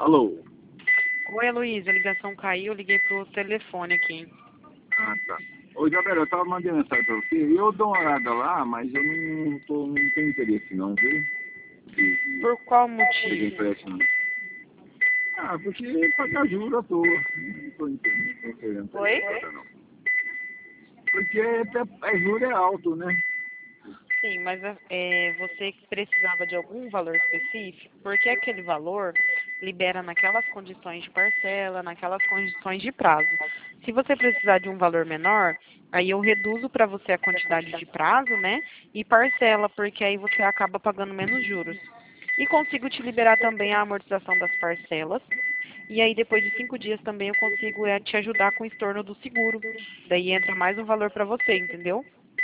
Alô? Oi, Heloísa, a ligação caiu, eu liguei pro telefone aqui. Ah, tá. Ô, Isabela, eu tava mandando mensagem pra você e eu dou uma olhada lá, mas eu não tenho interesse não, viu? Por qual Peguei motivo? empréstimo. Ah, porque pagar juros à toa. Não tô entendendo, não tô querendo Oi? pagar não. Porque juros é alto, né? Sim, mas você precisava de algum valor específico? Porque aquele valor libera naquelas condições de parcela, naquelas condições de prazo. Se você precisar de um valor menor, aí eu reduzo para você a quantidade de prazo, né? E parcela, porque aí você acaba pagando menos juros. E consigo te liberar também a amortização das parcelas. E aí, depois de 5 dias também eu consigo te ajudar com o estorno do seguro. Daí entra mais um valor para você, entendeu?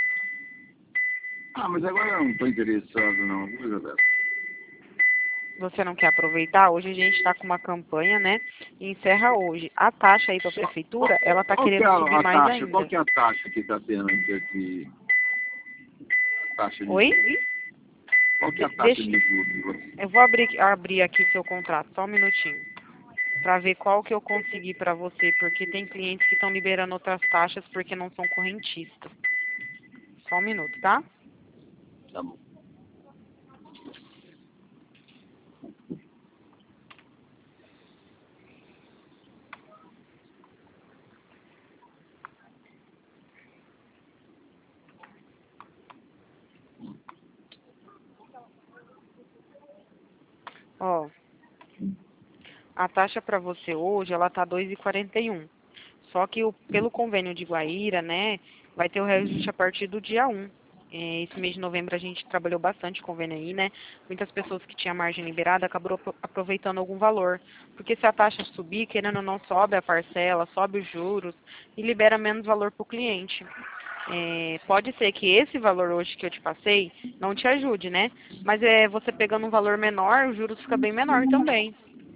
Ah, mas agora eu não tô interessado não, viu, Isabela? Você não quer aproveitar? Hoje a gente está com uma campanha, né? E encerra hoje. A taxa aí para a prefeitura, ela está Qual que é querendo subir a mais taxa? Qual ainda. que é a taxa que tá tendo de taxa de Oi? juros? Qual que é a taxa Deixa, de juros de você? eu vou abrir aqui seu contrato, só um minutinho, para ver qual que eu consegui para você, porque tem clientes que estão liberando outras taxas porque não são correntistas. Só um minuto, tá? Tá bom. Ó, a taxa para você hoje, ela tá 2,41. Só que pelo convênio de Guaíra, né, vai ter o reajuste a partir do dia 1. Esse mês de novembro a gente trabalhou bastante convênio aí, né? Muitas pessoas que tinham margem liberada acabaram aproveitando algum valor. Porque se a taxa subir, querendo ou não, sobe a parcela, sobe os juros e libera menos valor para o cliente. Pode ser que esse valor hoje que eu te passei não te ajude, né? Mas você pegando um valor menor, os juros fica bem menor também.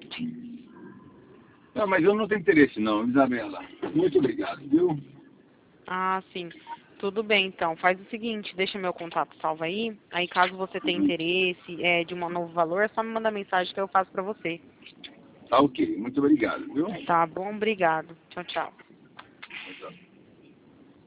Não, mas eu não tenho interesse não, Isabela. Muito obrigado, viu? Ah, sim. Tudo bem, então. Faz o seguinte, deixa meu contato salvo aí. Aí, caso você tenha interesse de um novo valor, é só me mandar mensagem que eu faço para você. Tá ok, muito obrigado, viu? Tá bom? Obrigado. Tchau, tchau.